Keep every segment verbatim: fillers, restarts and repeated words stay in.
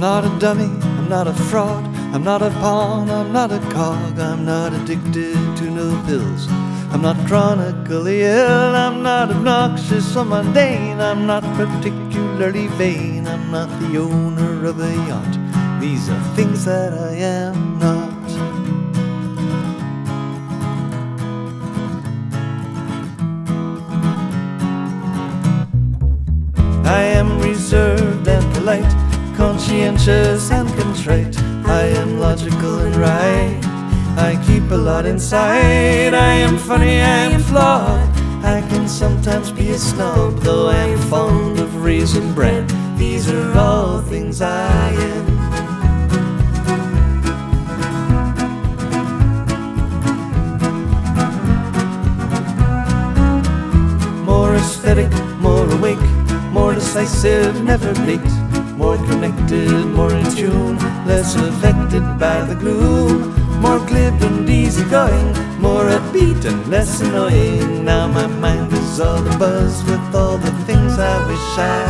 not a dummy, I'm not a fraud, I'm not a pawn, I'm not a cog, I'm not addicted to no pills, I'm not chronically ill, I'm not obnoxious or mundane, I'm not particularly vain, I'm not the owner of a yacht. These are things that I am not. I am reserved and polite, conscientious and contrite. I am logical and right, I keep a lot inside. I am funny, I am flawed, I can sometimes be a snob, though I am fond of raisin bread. These are all things I am. More aesthetic, more awake, more decisive, never late, more connected, more in tune, less affected by the gloom, more glib and easygoing, more upbeat and less annoying. Now my mind is all abuzz with all the things I wish I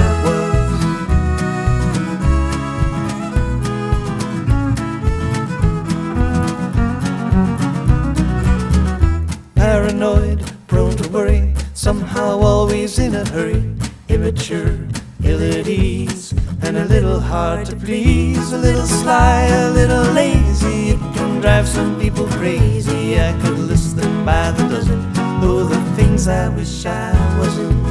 was. Paranoid, prone to worry, somehow always in a hurry, immature, ill at ease, and a little hard to please, a little sly, a little lazy. It can drive some people crazy, I could list them by the dozen. Oh, the things I wish I wasn't.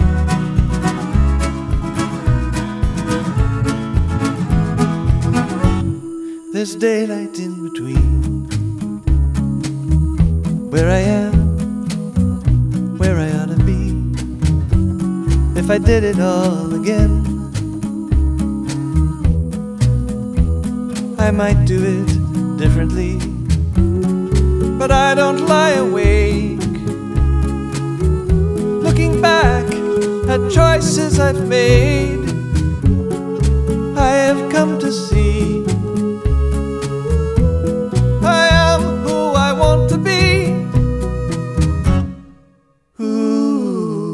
There's daylight in between where I am, where I ought to be. If I did it all again, I might do it differently. But I don't lie awake, looking back at choices I've made. I have come to see I am who I want to be. Ooh.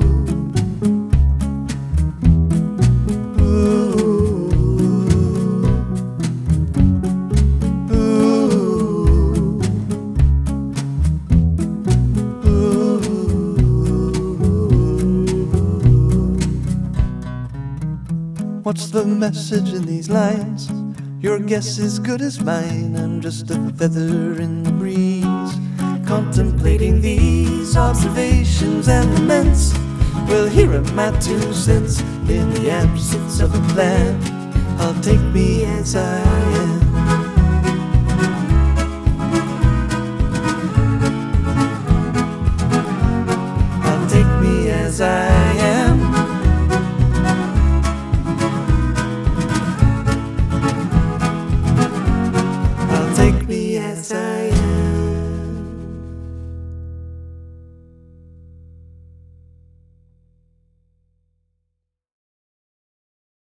What's the message in these lines? Your guess is good as mine. I'm just a feather in the breeze, contemplating these observations and laments. Well, here are my two cents. In the absence of a plan, I'll take me as I am.